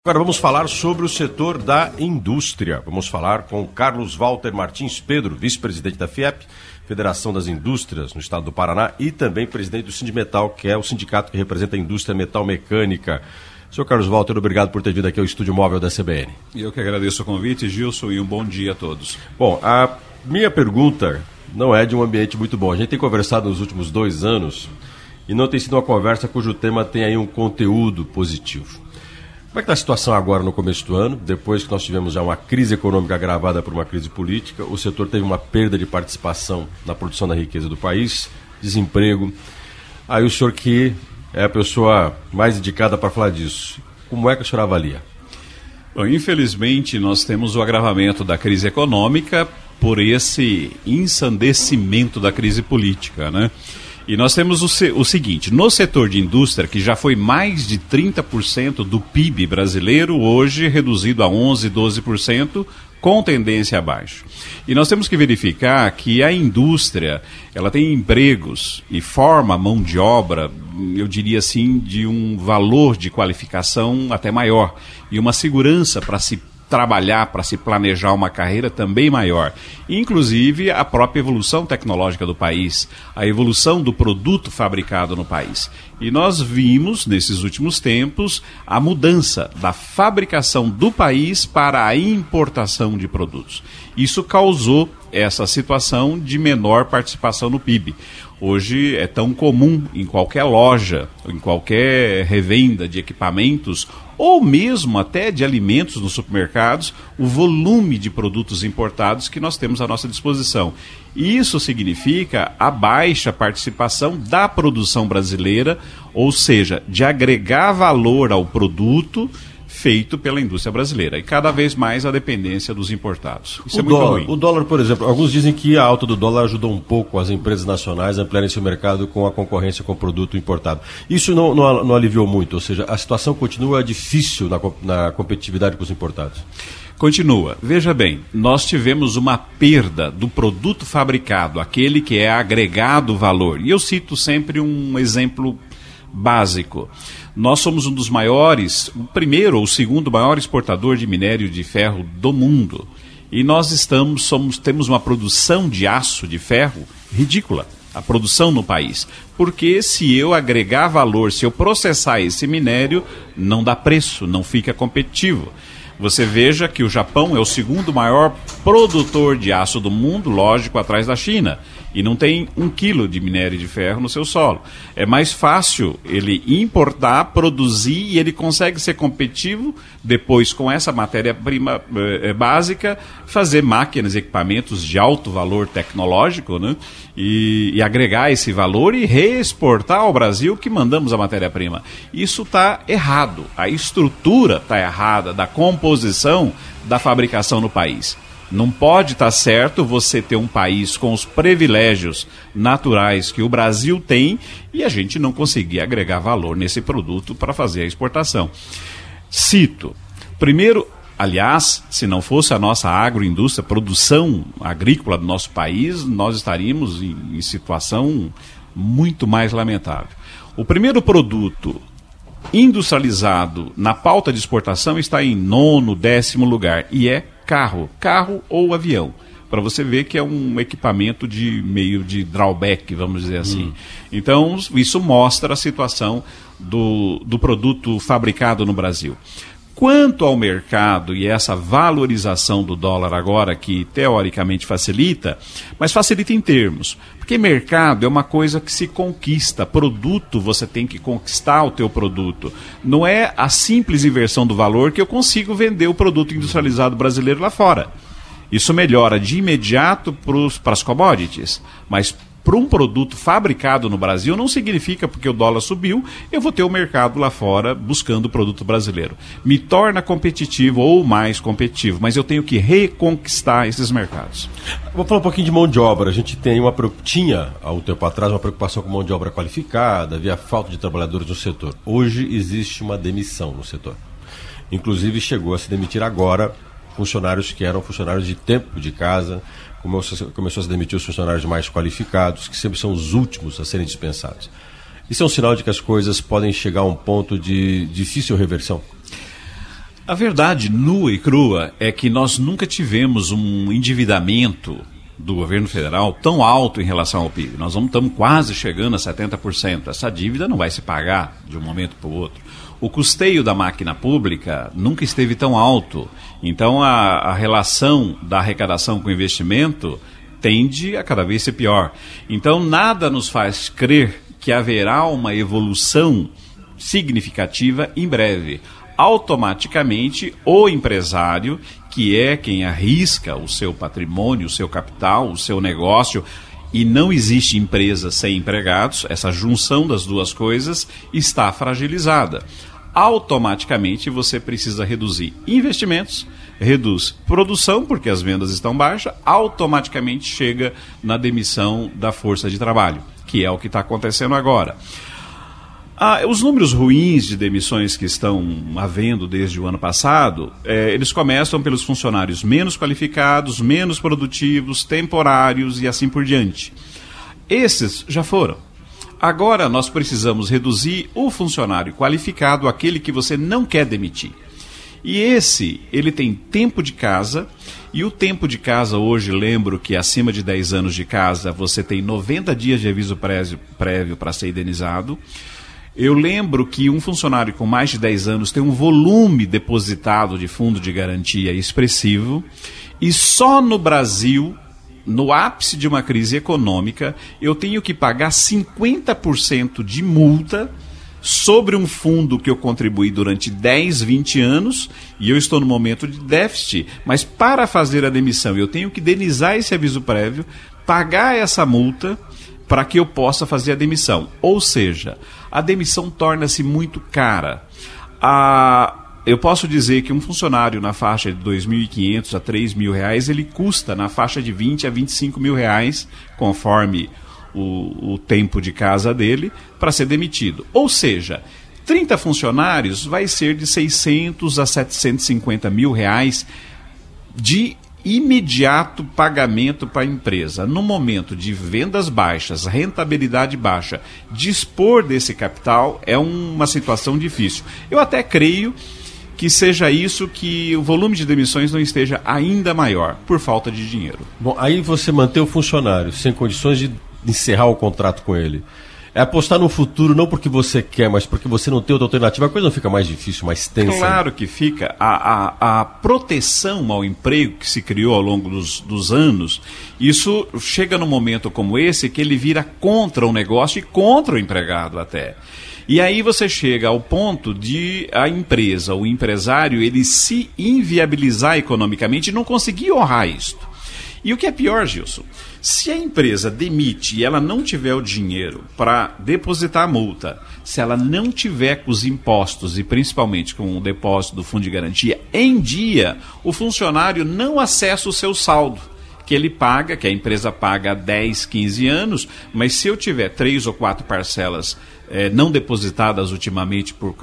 Agora vamos falar sobre o setor da indústria. Vamos falar com Carlos Walter Martins Pedro, vice-presidente da FIEP, Federação das Indústrias no estado do Paraná, e também presidente do Sindimetal, que é o sindicato que representa a indústria metal-mecânica. Senhor Carlos Walter, obrigado por ter vindo aqui ao estúdio móvel da CBN. Eu que agradeço o convite, Gilson, e um bom dia a todos. Bom, a minha pergunta não é de um ambiente muito bom. A gente tem conversado nos últimos 2 anos e não tem sido uma conversa cujo tema tem aí um conteúdo positivo. Como é que está a situação agora no começo do ano? Depois que nós tivemos já uma crise econômica agravada por uma crise política, o setor teve uma perda de participação na produção da riqueza do país, desemprego. Aí o senhor, que é a pessoa mais indicada para falar disso, como é que o senhor avalia? Bom, infelizmente nós temos o agravamento da crise econômica por esse ensandecimento da crise política, né? E nós temos o seguinte: no setor de indústria, que já foi mais de 30% do PIB brasileiro, hoje reduzido a 11%, 12%, com tendência abaixo. E nós temos que verificar que a indústria, ela tem empregos e forma mão de obra, eu diria assim, de um valor de qualificação até maior, e uma segurança para se trabalhar, para se planejar uma carreira também maior. Inclusive a própria evolução tecnológica do país, a evolução do produto fabricado no país. E nós vimos, nesses últimos tempos, a mudança da fabricação do país para a importação de produtos. Isso causou essa situação de menor participação no PIB. Hoje é tão comum em qualquer loja, em qualquer revenda de equipamentos, ou mesmo até de alimentos nos supermercados, o volume de produtos importados que nós temos à nossa disposição. Isso significa a baixa participação da produção brasileira, ou seja, de agregar valor ao produto feito pela indústria brasileira, e cada vez mais a dependência dos importados. Isso é muito ruim. O dólar, por exemplo, alguns dizem que a alta do dólar ajudou um pouco as empresas nacionais a ampliarem seu mercado com a concorrência com o produto importado. Isso não aliviou muito, ou seja, a situação continua difícil na competitividade com os importados. Continua. Veja bem, nós tivemos uma perda do produto fabricado, aquele que é agregado valor. E eu cito sempre um exemplo básico. Nós somos um dos maiores, o primeiro ou o segundo maior exportador de minério de ferro do mundo. E nós temos uma produção de aço, de ferro, ridícula, a produção no país. Porque se eu agregar valor, se eu processar esse minério, não dá preço, não fica competitivo. Você veja que o Japão é o segundo maior produtor de aço do mundo, lógico, atrás da China, e não tem 1 quilo de minério de ferro no seu solo. É mais fácil ele importar, produzir, e ele consegue ser competitivo depois, com essa matéria-prima básica, fazer máquinas e equipamentos de alto valor tecnológico, né? E agregar esse valor e reexportar ao Brasil, que mandamos a matéria-prima. Isso está errado. A estrutura está errada da composição da fabricação no país. Não pode estar certo você ter um país com os privilégios naturais que o Brasil tem e a gente não conseguir agregar valor nesse produto para fazer a exportação. Cito, primeiro, aliás, se não fosse a nossa agroindústria, produção agrícola do nosso país, nós estaríamos em situação muito mais lamentável. O primeiro produto industrializado na pauta de exportação está em 9º, 10º lugar, e é carro ou avião, para você ver que é um equipamento de meio de drawback, vamos dizer assim. Então, isso mostra a situação do produto fabricado no Brasil. Quanto ao mercado e essa valorização do dólar agora, que teoricamente facilita, mas facilita em termos, porque mercado é uma coisa que se conquista, produto você tem que conquistar o teu produto. Não é a simples inversão do valor que eu consigo vender o produto industrializado brasileiro lá fora. Isso melhora de imediato para as commodities, mas para um produto fabricado no Brasil não significa, porque o dólar subiu, eu vou ter o mercado lá fora buscando o produto brasileiro. Me torna competitivo ou mais competitivo, mas eu tenho que reconquistar esses mercados. Vou falar um pouquinho de mão de obra. A gente tinha, há um tempo atrás, uma preocupação com mão de obra qualificada, havia falta de trabalhadores no setor. Hoje existe uma demissão no setor. Inclusive chegou a se demitir agora funcionários que eram funcionários de tempo de casa, começou a se demitir os funcionários mais qualificados, que sempre são os últimos a serem dispensados. Isso é um sinal de que as coisas podem chegar a um ponto de difícil reversão? A verdade nua e crua é que nós nunca tivemos um endividamento do governo federal tão alto em relação ao PIB. Nós estamos quase chegando a 70%. Essa dívida não vai se pagar de um momento para o outro. O custeio da máquina pública nunca esteve tão alto. Então, a relação da arrecadação com o investimento tende a cada vez ser pior. Então, nada nos faz crer que haverá uma evolução significativa em breve. Automaticamente, o empresário, que é quem arrisca o seu patrimônio, o seu capital, o seu negócio, e não existe empresa sem empregados, essa junção das duas coisas está fragilizada. Automaticamente você precisa reduzir investimentos, reduz produção, porque as vendas estão baixas, automaticamente chega na demissão da força de trabalho, que é o que está acontecendo agora. Os números ruins de demissões que estão havendo desde o ano passado, eles começam pelos funcionários menos qualificados, menos produtivos, temporários e assim por diante. Esses já foram. Agora nós precisamos reduzir o funcionário qualificado, aquele que você não quer demitir. E ele tem tempo de casa, e o tempo de casa hoje, lembro que acima de 10 anos de casa, você tem 90 dias de aviso prévio para ser indenizado. Eu lembro que um funcionário com mais de 10 anos tem um volume depositado de fundo de garantia expressivo, e só no Brasil, no ápice de uma crise econômica, eu tenho que pagar 50% de multa sobre um fundo que eu contribuí durante 10, 20 anos, e eu estou no momento de déficit, mas para fazer a demissão eu tenho que indenizar esse aviso prévio, pagar essa multa para que eu possa fazer a demissão. Ou seja, a demissão torna-se muito cara. Eu posso dizer que um funcionário na faixa de R$ 2.500 a R$ 3.000, ele custa na faixa de R$ 20 a R$ 25.000, conforme o tempo de casa dele, para ser demitido. Ou seja, 30 funcionários vai ser de R$ 600 a R$ 750 mil de imediato pagamento para a empresa. No momento de vendas baixas, rentabilidade baixa, dispor desse capital é uma situação difícil. Eu até creio que seja isso, que o volume de demissões não esteja ainda maior, por falta de dinheiro. Bom, aí você mantém o funcionário sem condições de encerrar o contrato com ele. É apostar no futuro não porque você quer, mas porque você não tem outra alternativa. A coisa não fica mais difícil, mais tensa? Claro que fica. A proteção ao emprego que se criou ao longo dos anos, isso chega num momento como esse que ele vira contra o negócio e contra o empregado até. E aí você chega ao ponto de a empresa, o empresário, ele se inviabilizar economicamente e não conseguir honrar isto. E o que é pior, Gilson, se a empresa demite e ela não tiver o dinheiro para depositar a multa, se ela não tiver com os impostos e principalmente com o depósito do fundo de garantia em dia, o funcionário não acessa o seu saldo, que ele paga, que a empresa paga há 10, 15 anos, mas se eu tiver 3 ou 4 parcelas não depositadas ultimamente por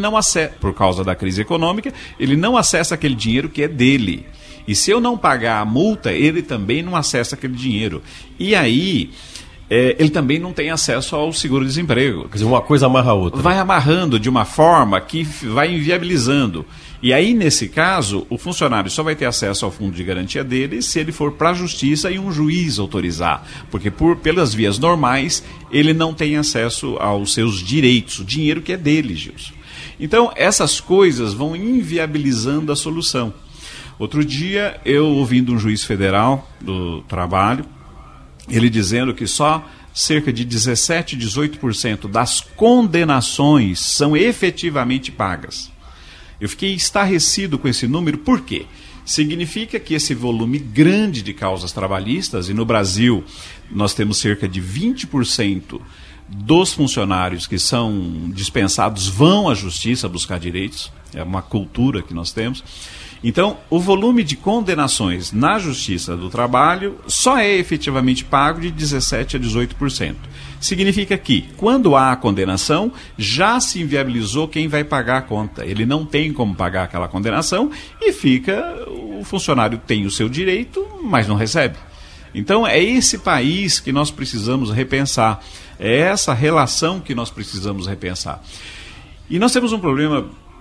causa da crise econômica, ele não acessa aquele dinheiro que é dele. E se eu não pagar a multa, ele também não acessa aquele dinheiro. E aí, ele também não tem acesso ao seguro-desemprego. Quer dizer, uma coisa amarra a outra. Vai amarrando de uma forma que vai inviabilizando. E aí, nesse caso, o funcionário só vai ter acesso ao fundo de garantia dele se ele for para a justiça e um juiz autorizar. Porque pelas vias normais, ele não tem acesso aos seus direitos, o dinheiro que é dele, Gilson. Então, essas coisas vão inviabilizando a solução. Outro dia, eu ouvindo um juiz federal do trabalho, ele dizendo que só cerca de 17, 18% das condenações são efetivamente pagas. Eu fiquei estarrecido com esse número, por quê? Significa que esse volume grande de causas trabalhistas, e no Brasil nós temos cerca de 20% dos funcionários que são dispensados vão à justiça buscar direitos, é uma cultura que nós temos. Então, o volume de condenações na Justiça do Trabalho só é efetivamente pago de 17% a 18%. Significa que, quando há a condenação, já se inviabilizou quem vai pagar a conta. Ele não tem como pagar aquela condenação e o funcionário tem o seu direito, mas não recebe. Então, é esse país que nós precisamos repensar. É essa relação que nós precisamos repensar. E nós temos um problema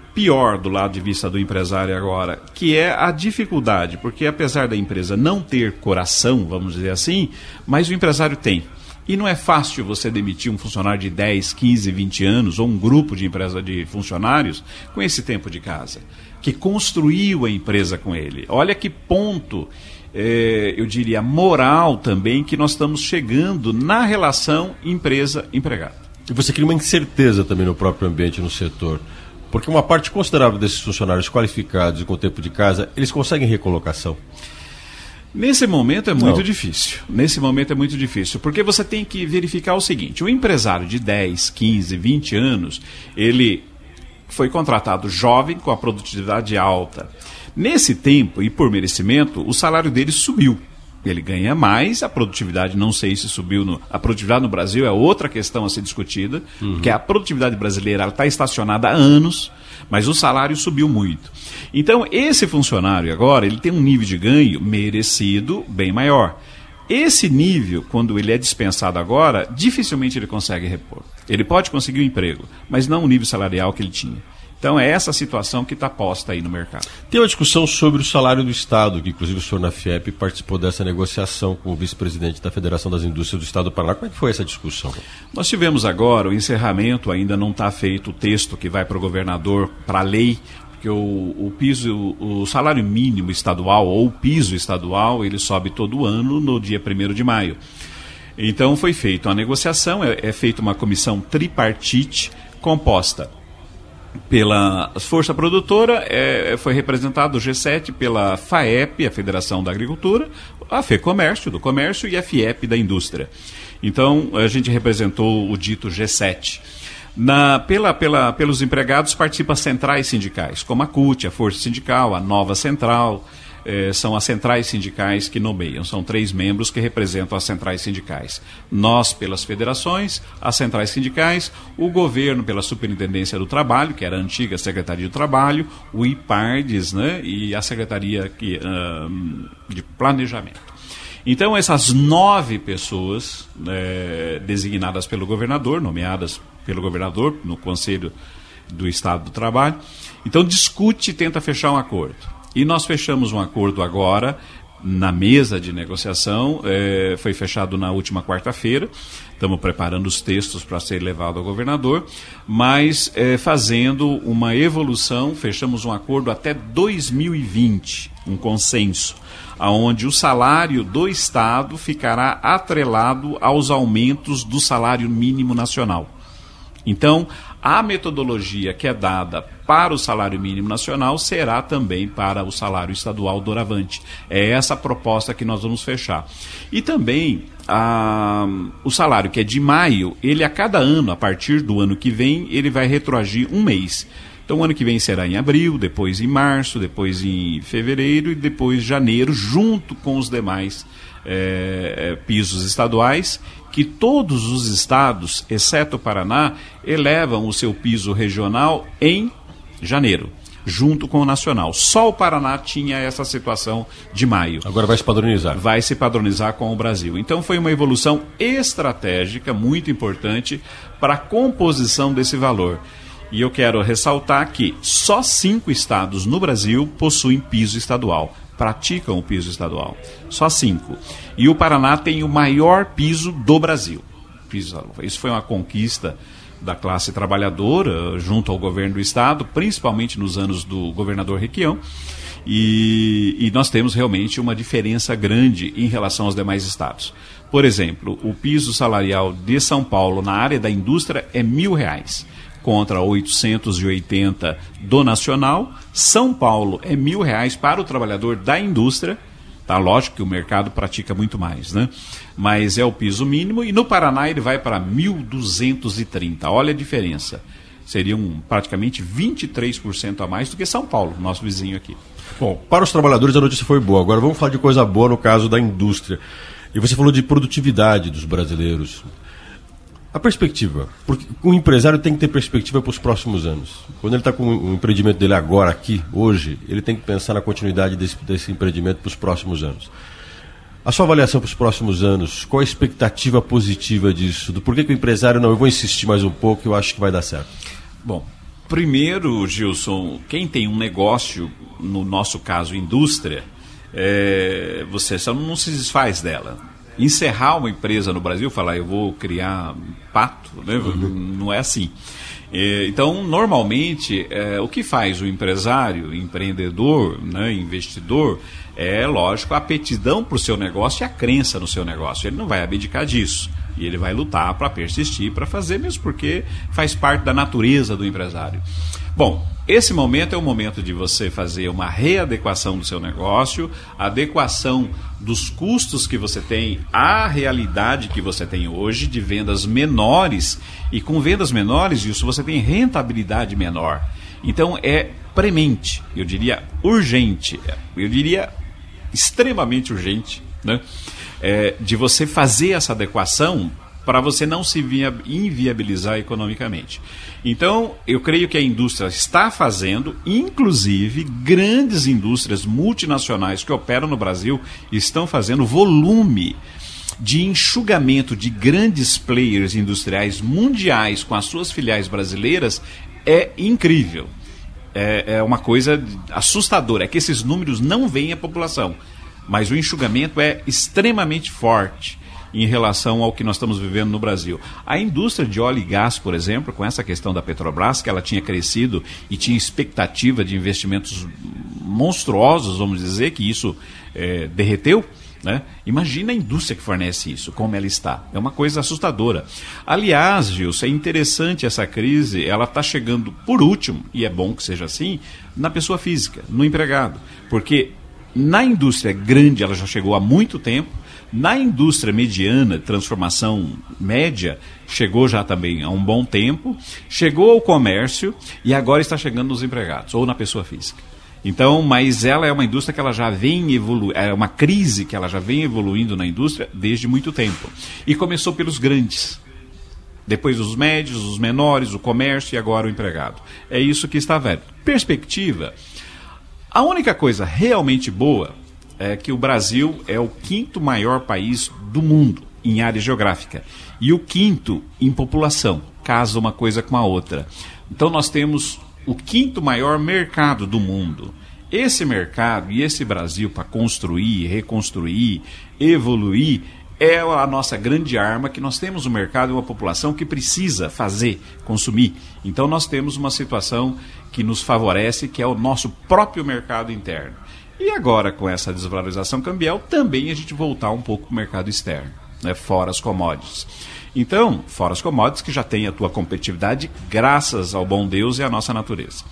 pior do lado de vista do empresário agora, que é a dificuldade, porque apesar da empresa não ter coração, vamos dizer assim, mas o empresário tem. E não é fácil você demitir um funcionário de 10, 15, 20 anos, ou um grupo de empresa de funcionários, com esse tempo de casa, que construiu a empresa com ele. Olha que ponto, eu diria, moral também, que nós estamos chegando na relação empresa-empregado. E você cria uma incerteza também no próprio ambiente, no setor. Porque uma parte considerável desses funcionários qualificados e com tempo de casa, eles conseguem recolocação? Nesse momento é muito difícil. Nesse momento é muito difícil, porque você tem que verificar o seguinte: o empresário de 10, 15, 20 anos, ele foi contratado jovem, com a produtividade alta. Nesse tempo, e por merecimento, o salário dele subiu. Ele ganha mais, a produtividade não sei se subiu. A produtividade no Brasil é outra questão a ser discutida, porque a produtividade brasileira está estacionada há anos, mas o salário subiu muito. Então, esse funcionário agora, ele tem um nível de ganho merecido bem maior. Esse nível, quando ele é dispensado agora, dificilmente ele consegue repor. Ele pode conseguir um emprego, mas não o nível salarial que ele tinha. Então é essa situação que está posta aí no mercado. Tem uma discussão sobre o salário do Estado, que inclusive o senhor na FIEP participou dessa negociação com o vice-presidente da Federação das Indústrias do Estado do Paraná. Como é que foi essa discussão? Nós tivemos agora o encerramento, ainda não está feito o texto que vai para o governador, para a lei, porque o salário mínimo estadual, ou o piso estadual, ele sobe todo ano no dia 1º de maio. Então foi feita uma negociação, é feita uma comissão tripartite composta pela força produtora, foi representado o G7 pela FAEP, a Federação da Agricultura, a FEComércio, do Comércio, e a FIEP, da Indústria. Então, a gente representou o dito G7. Pelos empregados participam centrais sindicais, como a CUT, a Força Sindical, a Nova Central. São as centrais sindicais que nomeiam, são 3 membros que representam as centrais sindicais. Nós pelas federações, as centrais sindicais, o governo pela Superintendência do Trabalho, que era a antiga Secretaria do Trabalho, o IPARDES, né, e a Secretaria de Planejamento. Então essas 9 pessoas designadas pelo governador, nomeadas pelo governador no Conselho do Estado do Trabalho, então discute e tenta fechar um acordo. E nós fechamos um acordo agora, na mesa de negociação, foi fechado na última quarta-feira, estamos preparando os textos para ser levado ao governador, mas fazendo uma evolução, fechamos um acordo até 2020, um consenso, onde o salário do Estado ficará atrelado aos aumentos do salário mínimo nacional. Então, a metodologia que é dada para o salário mínimo nacional será também para o salário estadual doravante. É essa a proposta que nós vamos fechar. E também o salário que é de maio, ele a cada ano, a partir do ano que vem, ele vai retroagir um mês. Então o ano que vem será em abril, depois em março, depois em fevereiro e depois janeiro, junto com os demais pisos estaduais, que todos os estados, exceto o Paraná, elevam o seu piso regional em janeiro, junto com o nacional. Só o Paraná tinha essa situação de maio. Agora vai se padronizar. Vai se padronizar com o Brasil. Então foi uma evolução estratégica muito importante para a composição desse valor. E eu quero ressaltar que só 5 estados no Brasil possuem piso estadual, praticam o piso estadual. Só 5. E o Paraná tem o maior piso do Brasil. Isso foi uma conquista da classe trabalhadora junto ao governo do estado, principalmente nos anos do governador Requião. E nós temos realmente uma diferença grande em relação aos demais estados. Por exemplo, o piso salarial de São Paulo na área da indústria é R$1.000. Contra 880 do nacional. São Paulo é R$1.000 para o trabalhador da indústria. Tá, lógico que o mercado pratica muito mais, né? Mas é o piso mínimo. E no Paraná ele vai para 1.230. Olha a diferença. Seriam praticamente 23% a mais do que São Paulo, nosso vizinho aqui. Bom, para os trabalhadores a notícia foi boa. Agora vamos falar de coisa boa no caso da indústria. E você falou de produtividade dos brasileiros. A perspectiva, porque o empresário tem que ter perspectiva para os próximos anos. Quando ele está com o empreendimento dele agora, aqui, hoje, ele tem que pensar na continuidade desse empreendimento para os próximos anos. A sua avaliação para os próximos anos, qual a expectativa positiva disso? Do porquê que o empresário, não, eu vou insistir mais um pouco, eu acho que vai dar certo. Bom, Primeiro, Gilson, quem tem um negócio, no nosso caso, indústria, você só não se desfaz dela. Encerrar uma empresa no Brasil, falar eu vou criar pato, né? Não é assim. Então, normalmente, o que faz o empresário, empreendedor, né, investidor, é, lógico, a aptidão para o seu negócio e a crença no seu negócio. Ele não vai abdicar disso. E ele vai lutar para persistir, para fazer, mesmo porque faz parte da natureza do empresário. Bom, esse momento é o momento de você fazer uma readequação do seu negócio, adequação dos custos que você tem à realidade que você tem hoje, de vendas menores. E com vendas menores, isso você tem rentabilidade menor. Então é premente, eu diria urgente, eu diria extremamente urgente, né? De você fazer essa adequação para você não se inviabilizar economicamente. Então, eu creio que a indústria está fazendo, inclusive grandes indústrias multinacionais que operam no Brasil estão fazendo volume de enxugamento de grandes players industriais mundiais com as suas filiais brasileiras é incrível. É uma coisa assustadora, é que esses números não veem a população, mas o enxugamento é extremamente forte em relação ao que nós estamos vivendo no Brasil. A indústria de óleo e gás, por exemplo, com essa questão da Petrobras, que ela tinha crescido e tinha expectativa de investimentos monstruosos, vamos dizer, que isso derreteu, né? Imagina a indústria que fornece isso, como ela está. É uma coisa assustadora. Aliás, Gilson, é interessante essa crise, ela está chegando por último, e é bom que seja assim, na pessoa física, no empregado. Porque na indústria grande ela já chegou há muito tempo, na indústria mediana, transformação média, chegou já também há um bom tempo, chegou ao comércio e agora está chegando nos empregados, ou na pessoa física. Então, mas ela é uma indústria que ela já vem evoluindo, é uma crise que ela já vem evoluindo na indústria desde muito tempo. E começou pelos grandes, depois os médios, os menores, o comércio e agora o empregado. É isso que está vendo. Perspectiva, a única coisa realmente boa é que o Brasil é o 5º maior país do mundo em área geográfica e o 5º em população, casa uma coisa com a outra. Então nós temos o 5º maior mercado do mundo. Esse mercado e esse Brasil para construir, reconstruir, evoluir, é a nossa grande arma, que nós temos um mercado e uma população que precisa fazer, consumir. Então nós temos uma situação que nos favorece, que é o nosso próprio mercado interno. E agora, com essa desvalorização cambial, também a gente voltar um pouco para o mercado externo, né, fora as commodities. Então, fora as commodities, que já tem a tua competitividade graças ao bom Deus e à nossa natureza.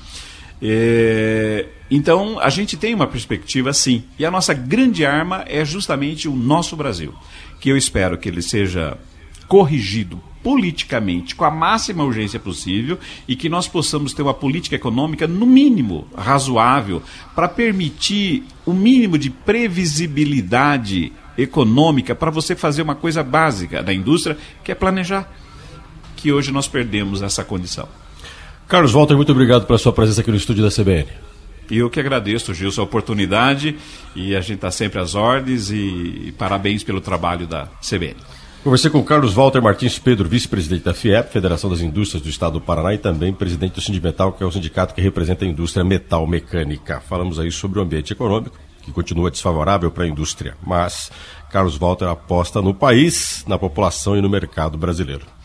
Então, a gente tem uma perspectiva sim. E a nossa grande arma é justamente o nosso Brasil, que eu espero que ele seja corrigido politicamente com a máxima urgência possível e que nós possamos ter uma política econômica, no mínimo, razoável, para permitir o mínimo de previsibilidade econômica para você fazer uma coisa básica da indústria, que é planejar, que hoje nós perdemos essa condição. Carlos Walter, muito obrigado pela sua presença aqui no estúdio da CBN. E eu que agradeço, Gilson, a oportunidade, e a gente está sempre às ordens, e parabéns pelo trabalho da CBN. Conversei com Carlos Walter Martins Pedro, vice-presidente da FIEP, Federação das Indústrias do Estado do Paraná, e também presidente do Sindimetal, que é o sindicato que representa a indústria metal-mecânica. Falamos aí sobre o ambiente econômico, que continua desfavorável para a indústria, mas Carlos Walter aposta no país, na população e no mercado brasileiro.